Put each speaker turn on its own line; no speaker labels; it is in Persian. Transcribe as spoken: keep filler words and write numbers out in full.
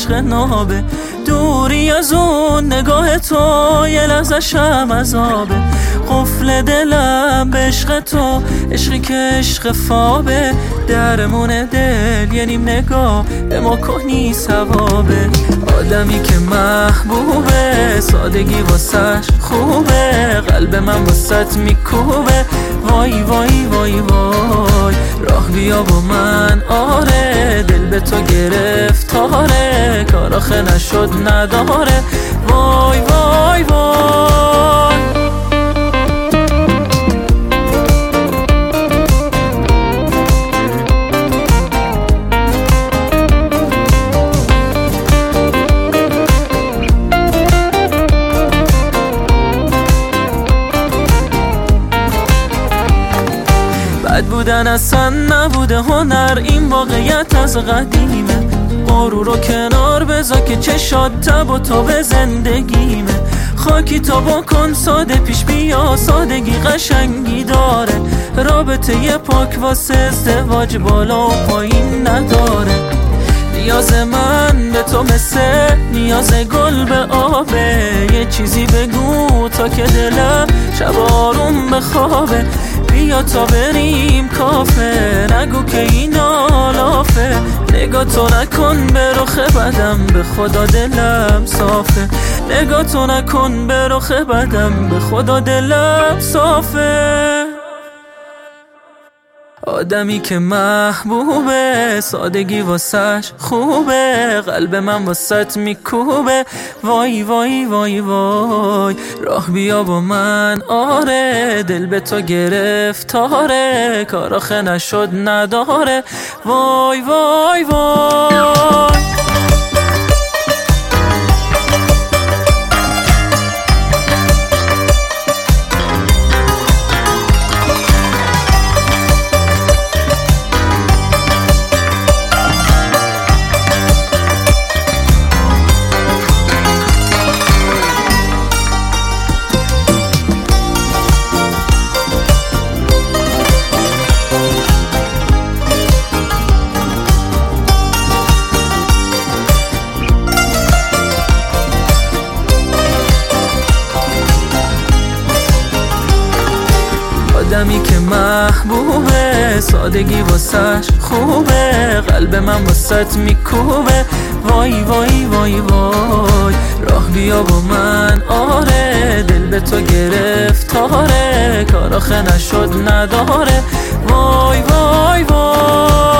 عشق نابه. دوری از اون نگاه تو یه لحظه شم عذابه. قفل دلم به عشق تو، عشقی که عشق فابه. درمون دل یه نیم نگاه به ما کنی ثوابه. آدمی که محبوبه، سادگی واسش خوبه. قلب من واسط میکوبه. وای وای وای وای، راه بیا با من آره. دل به تو گرفتاره، کار آخه نشد نداره. وای وای وای. بد بودن اصلا نبوده هنر، این واقعیت از قدیمه. غرور رو کنار بذار که چشات تب و تا به زندگیمه. خاکی تا بکن ساده پیش بیا، سادگی قشنگی داره. رابطه یه پاک واسه ازدواج بالا و پایین نداره. نیاز من به تو مثل نیاز گل به آبه. یه چیزی بگو تا که دلم شب آروم بخوابه. بیا تا بریم کافه، نگو که این آلافه. نگاه تو نکن به رخ بدم، به خدا دلم صافه. نگاه تو نکن به رخ بدم، به خدا دلم صافه. آدمی که محبوبه، سادگی واسش خوبه. قلب من واسط میکوبه. وای وای وای وای، راه بیا با من آره. دل به تو گرفتاره، کار آخه نشد نداره. وای وای وای. آدمی که محبوبه، سادگی واسش خوبه. قلب من واسط میکوبه. وای وای وای وای، راه بیا با من آره. دل به تو گرفتاره، کار آخه نشد نداره. وای وای وای.